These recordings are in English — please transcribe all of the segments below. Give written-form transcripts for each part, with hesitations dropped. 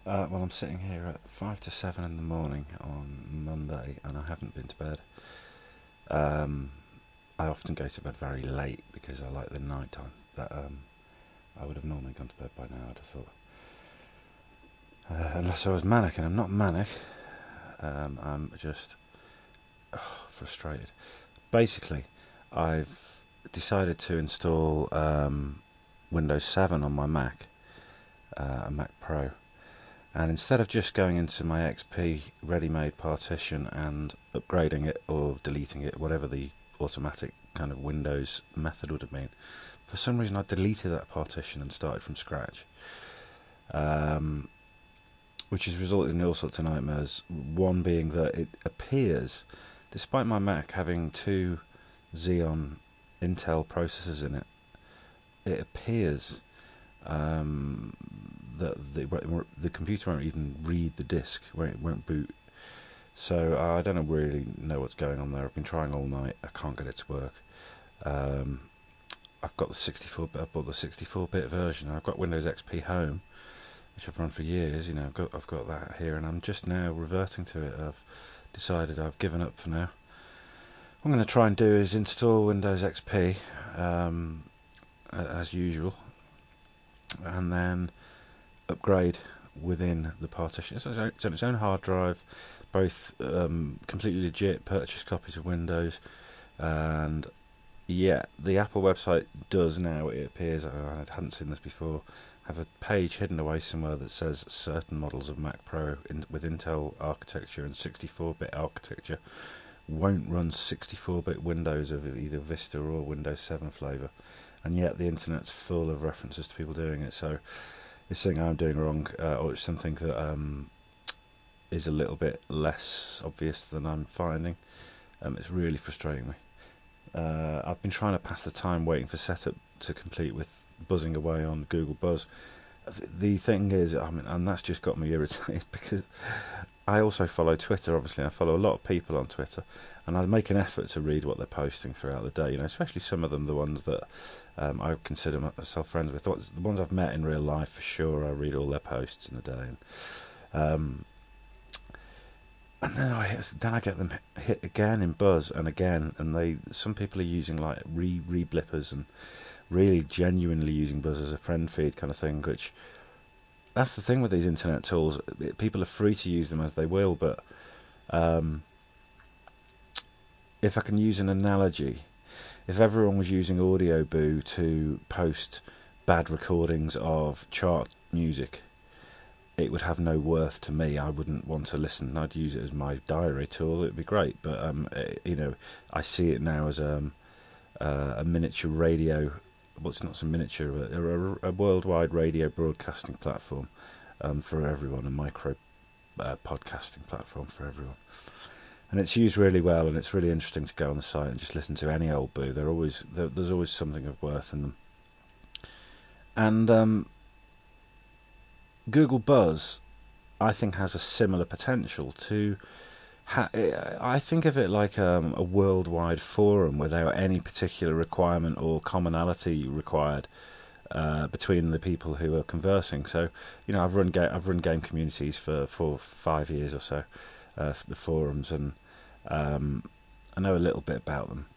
Well, I'm sitting here at 5 to 7 in the morning on Monday, and I haven't been to bed. Um, I often go to bed very late because I like the night time. But I would have normally gone to bed by now, I'd have thought. Unless I was manic, and I'm not manic. I'm just frustrated. Basically, I've decided to install Windows 7 on my Mac, a Mac Pro. And instead of just going into my XP ready-made partition and upgrading it or deleting it, whatever the automatic kind of Windows method would have been, for some reason I deleted that partition and started from scratch, which has resulted in all sorts of nightmares. One being that it appears, despite my Mac having two Xeon Intel processors in it, it appears that the computer won't even read the disk, won't boot. So I don't really know what's going on there. I've been trying all night. I can't get it to work. I've got the 64-bit. I bought the 64-bit version. I've got Windows XP Home, which I've run for years. I've got that here, and I'm just now reverting to it. I've decided I've given up for now. What I'm going to try and do is install Windows XP as usual, and then upgrade within the partition. It's on its own hard drive, both completely legit purchase copies of Windows, and yeah, the Apple website does now, it appears, I hadn't seen this before, have a page hidden away somewhere that says certain models of Mac Pro with Intel architecture and 64-bit architecture won't run 64-bit Windows of either Vista or Windows 7 flavour, and yet the internet's full of references to people doing it. So it's something I'm doing wrong, or it's something that is a little bit less obvious than I'm finding. It's really frustrating me. I've been trying to pass the time waiting for setup to complete with buzzing away on Google Buzz. The thing is, and that's just got me irritated because I also follow Twitter. Obviously, I follow a lot of people on Twitter, and I make an effort to read what they're posting throughout the day. Especially some of them, the ones that I consider myself friends with. The ones I've met in real life, for sure, I read all their posts in a day. And then I get them hit again in Buzz and again, and some people are using like re-blippers and really genuinely using Buzz as a friend feed kind of thing, which that's the thing with these internet tools. People are free to use them as they will, but if I can use an analogy, if everyone was using Audioboo to post bad recordings of chart music, it would have no worth to me. I wouldn't want to listen. I'd use it as my diary tool. It'd be great, but I see it now as a miniature radio. Well, it's not so miniature, but a worldwide radio broadcasting platform for everyone, a micro podcasting platform for everyone. And it's used really well, and it's really interesting to go on the site and just listen to any old boo. There's always something of worth in them. And Google Buzz, I think, has a similar potential to. I think of it like a worldwide forum without any particular requirement or commonality required between the people who are conversing. So, I've run game communities for 5 years or so, for the forums, and I know a little bit about them.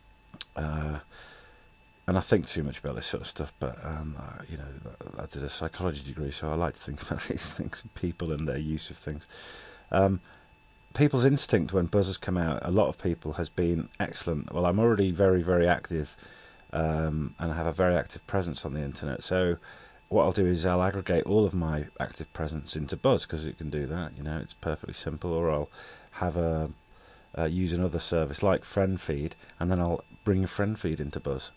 And I think too much about this sort of stuff, but I did a psychology degree, so I like to think about these things, people and their use of things. People's instinct when Buzz has come out, a lot of people, has been excellent. Well, I'm already very, very active, and I have a very active presence on the internet. So what I'll do is I'll aggregate all of my active presence into Buzz, because it can do that. It's perfectly simple. Or I'll have use another service like FriendFeed, and then I'll bring a FriendFeed into Buzz.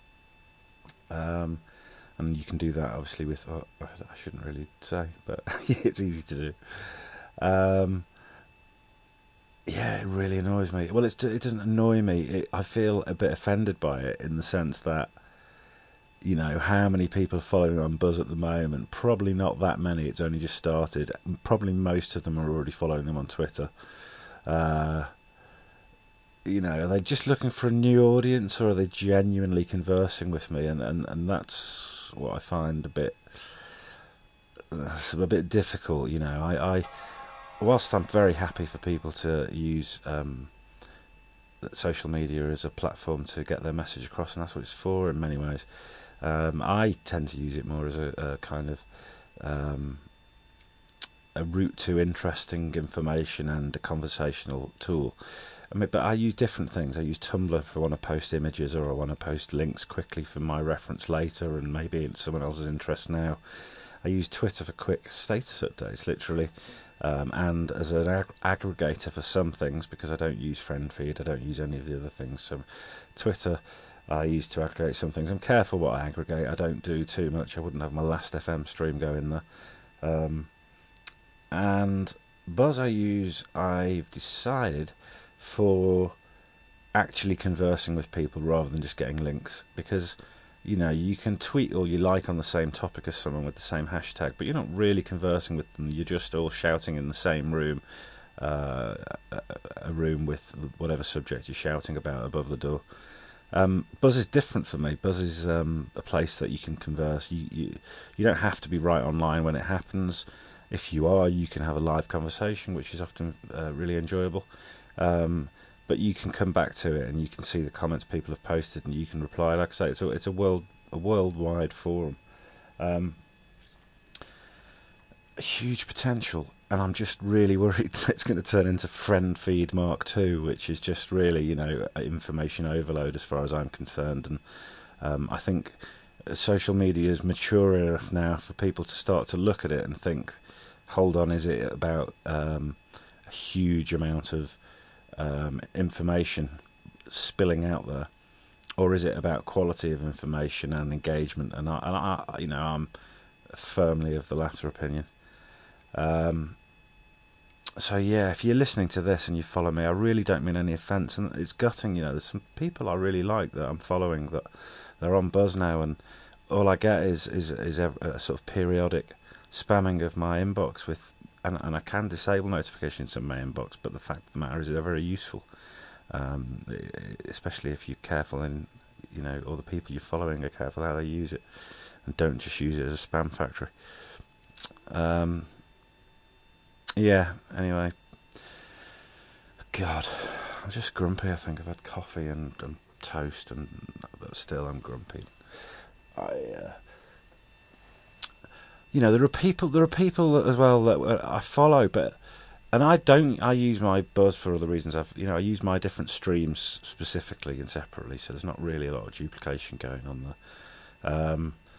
And you can do that obviously with. I shouldn't really say, but it's easy to do. Yeah, it really annoys me. Well, it doesn't annoy me. I feel a bit offended by it, in the sense that, how many people are following on Buzz at the moment? Probably not that many. It's only just started. Probably most of them are already following them on Twitter. Are they just looking for a new audience, or are they genuinely conversing with me? And that's what I find a bit a bit difficult. I whilst I'm very happy for people to use social media as a platform to get their message across, and that's what it's for in many ways. I tend to use it more as a kind of a route to interesting information and a conversational tool. But I use different things. I use Tumblr if I want to post images, or I want to post links quickly for my reference later, and maybe it's someone else's interest now. I use Twitter for quick status updates, literally, and as an aggregator for some things, because I don't use FriendFeed, I don't use any of the other things. So Twitter I use to aggregate some things. I'm careful what I aggregate. I don't do too much. I wouldn't have my Last FM stream going there. And Buzz I've decided for actually conversing with people rather than just getting links, because you can tweet all you like on the same topic as someone with the same hashtag, but you're not really conversing with them. You're just all shouting in the same room, a room with whatever subject you're shouting about above the door. Buzz is different for me. Buzz is a place that you can converse. You don't have to be right online when it happens. If you are, you can have a live conversation, which is often really enjoyable. But you can come back to it, and you can see the comments people have posted, and you can reply. Like I say, it's a worldwide forum. A huge potential, and I'm just really worried that it's going to turn into FriendFeed Mark II, which is just really, information overload as far as I'm concerned. And I think social media is mature enough now for people to start to look at it and think, hold on, is it about a huge amount of information spilling out there, or is it about quality of information and engagement? And I'm firmly of the latter opinion. So yeah, if you're listening to this and you follow me, I really don't mean any offence, and it's gutting. There's some people I really like that I'm following that they're on Buzz now, and all I get is a sort of periodic spamming of my inbox with. And I can disable notifications in my inbox, but the fact of the matter is they're very useful, especially if you're careful and, all the people you're following are careful how they use it, and don't just use it as a spam factory. Yeah, anyway. God, I'm just grumpy. I think I've had coffee and toast, but still I'm grumpy. There are people as well that I follow, and I use my Buzz for other reasons. I use my different streams specifically and separately, so there's not really a lot of duplication going on there.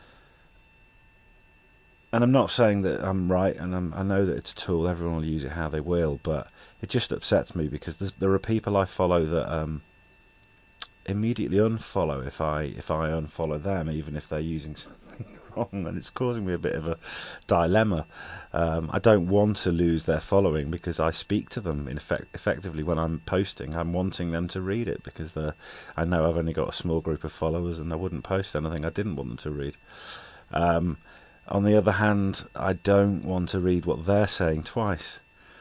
And I'm not saying that I'm right, and I know that it's a tool. Everyone will use it how they will, but it just upsets me because there are people I follow that immediately unfollow if I unfollow them, even if they're using something wrong, and it's causing me a bit of a dilemma. I don't want to lose their following because I speak to them effectively when I'm posting. I'm wanting them to read it because I know I've only got a small group of followers, and I wouldn't post anything I didn't want them to read. On the other hand, I don't want to read what they're saying twice.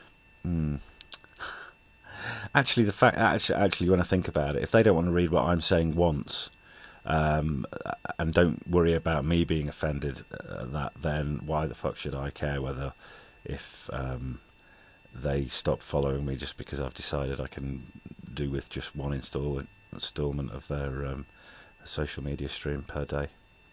Actually, when I think about it, if they don't want to read what I'm saying once, and don't worry about me being offended at that, then why the fuck should I care if they stop following me just because I've decided I can do with just one installment of their social media stream per day.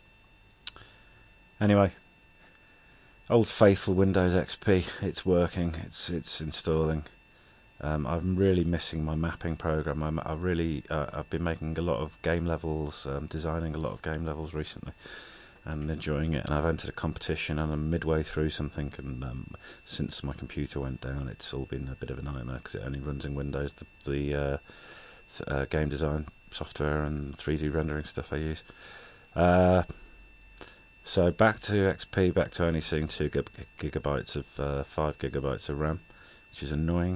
Anyway, old faithful Windows XP, it's working, it's installing. I'm really missing my mapping program. I've been making a lot of game levels, designing a lot of game levels recently, and enjoying it. And I've entered a competition, and I'm midway through something. And since my computer went down, it's all been a bit of a nightmare because it only runs in Windows. The game design software and 3D rendering stuff I use. So back to XP, back to only seeing 2 gigabytes of 5 gigabytes of RAM, which is annoying.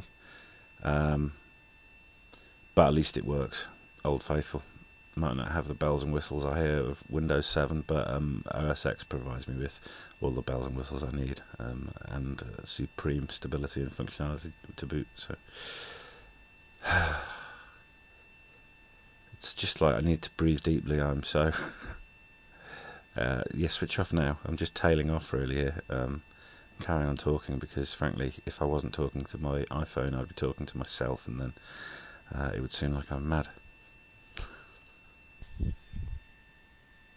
But at least it works. Old faithful. Might not have the bells and whistles I hear of Windows 7, but OS X provides me with all the bells and whistles I need, and supreme stability and functionality to boot. So it's just like I need to breathe deeply. I'm so switch off now. I'm just tailing off really here. carry on talking, because frankly, if I wasn't talking to my iPhone, I'd be talking to myself, and then it would seem like I'm mad.